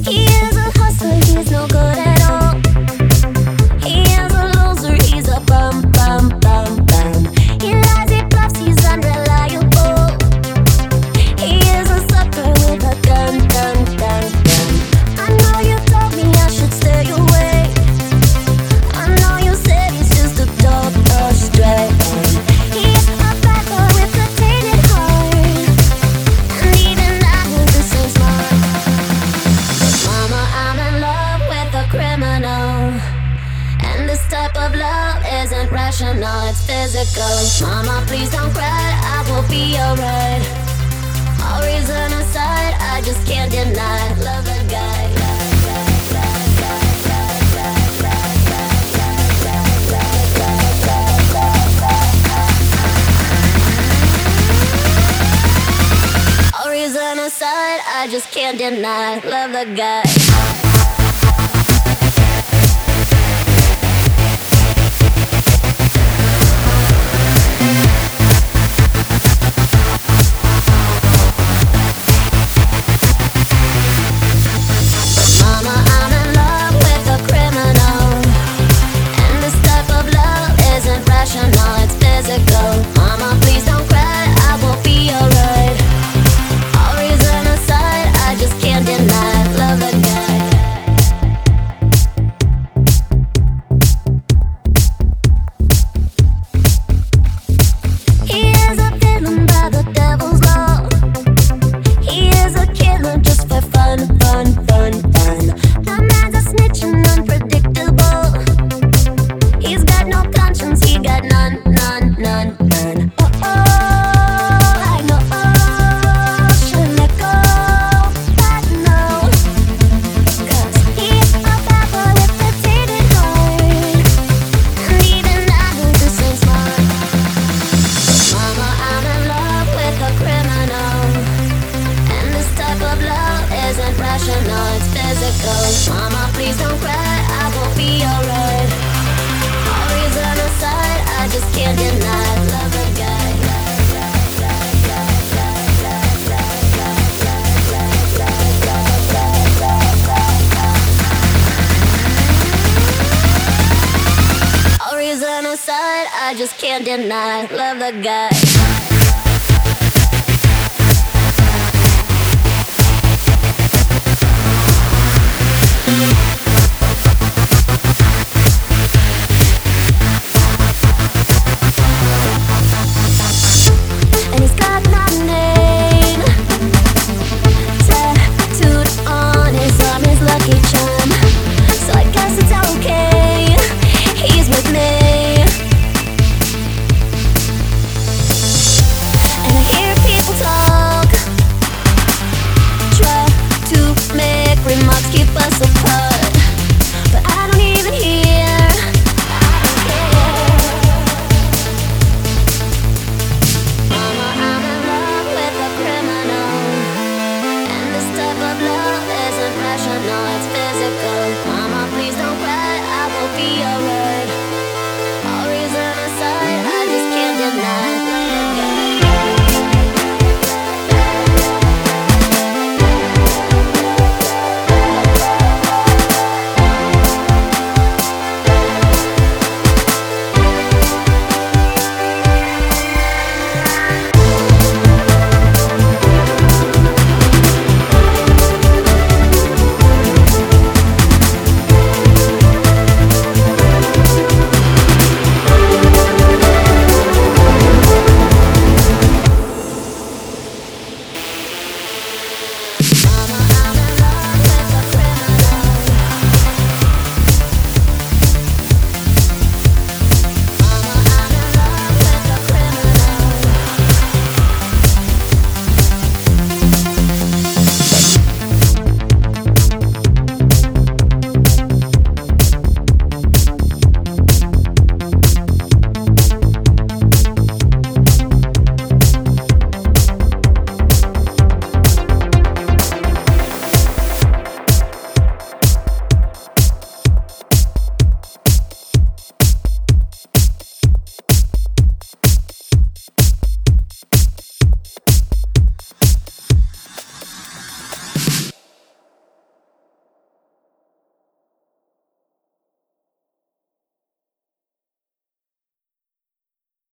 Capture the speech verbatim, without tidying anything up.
He is a hustler, he's no good at all. He is a loser, he's a bum, bum, bum, bum. He lies, he bluffs, he's unreliable. He is a sucker with a gun, gun, gun, gun. I know you told me I should stay away. I know you said he's just a dog, a stray. He's a bad boy with a tainted heart, and even I know this ain't smart. But mama, I'm in love with a criminal, and this type of love isn't rational, it's physical. Mama, please don't cry, I will be alright. All reason aside, I just can't deny love the guy. All reason aside, I just can't deny love the guy. It's physical. Mama, please don't cry, I will be alright. All reason aside, I just can't deny love the guy. He is a villain by the devil's law. He is a killer just for fun, fun, fun, fun. The man's a snitch and unpredictable. He's got no conscience, he got none, none, none, none. Oh, oh, I know, oh, should let go, but no. Cause he's a bad boy with a tainted heart, and even I know this ain't smart. Mama, I'm in love with a criminal, and this type of love isn't rational, it's physical. Mama, please don't cry, I will be alright. Aside, I just can't deny love a guy. All reason aside, I just can't deny love the guy.